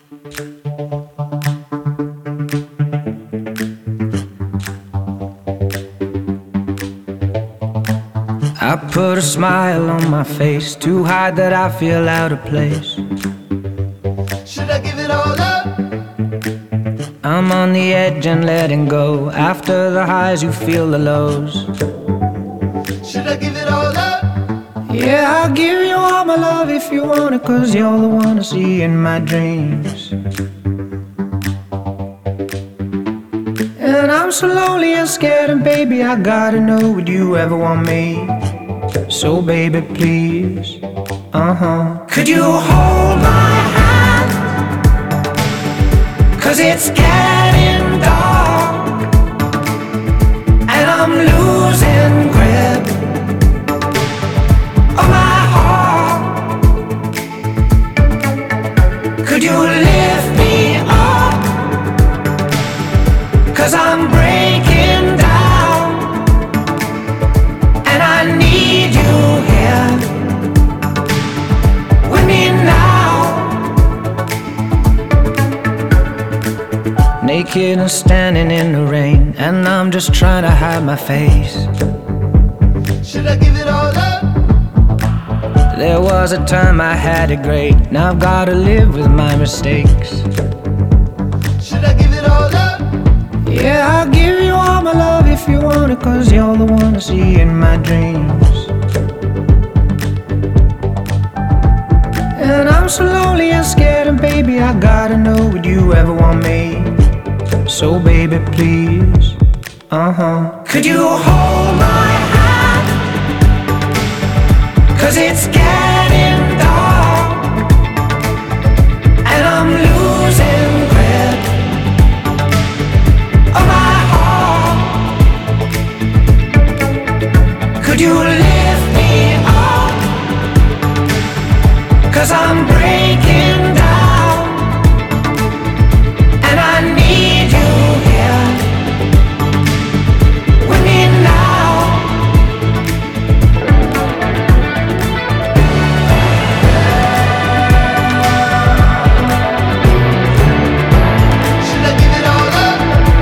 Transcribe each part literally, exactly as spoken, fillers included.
I put a smile on my face to hide that I feel out of place. Should I give it all up? I'm on the edge and letting go. After the highs you feel the lows. Should I give it all up? Yeah, I'll give you all my love if you want it, 'cause you're the one I see in my dreams. And I'm so lonely and scared, and baby, I gotta know, would you ever want me? So baby, please, uh-huh. Could you hold my hand? 'Cause it's getting dark, and I'm losing grip of my heart. Could you lift me up? 'Cause I'm breaking down, and I need you here with me now. Naked and standing in the rain, and I'm just trying to hide my face. Should I give it all up? There was a time I had it great, now I've gotta live with my mistakes. Should I give it all up? Yeah, I'll give you all my love if you want it, 'cause you're the one I see in my dreams. And I'm so lonely and scared, and baby, I gotta know, would you ever want me? So baby, please, uh-huh. Could you hold my hand? 'Cause it's getting dark, and I'm losing grip of my heart. Could you lift me up? 'Cause I'm breaking down, and I need you here with me now. Should I give it all up?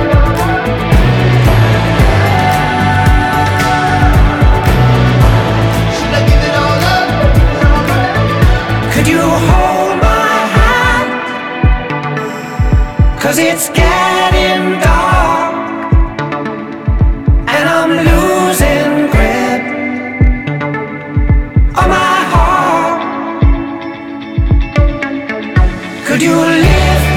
Should I give it all up? Could you hold my hand? 'Cause it's getting dark, and I'm losing grip of my heart. Could you lift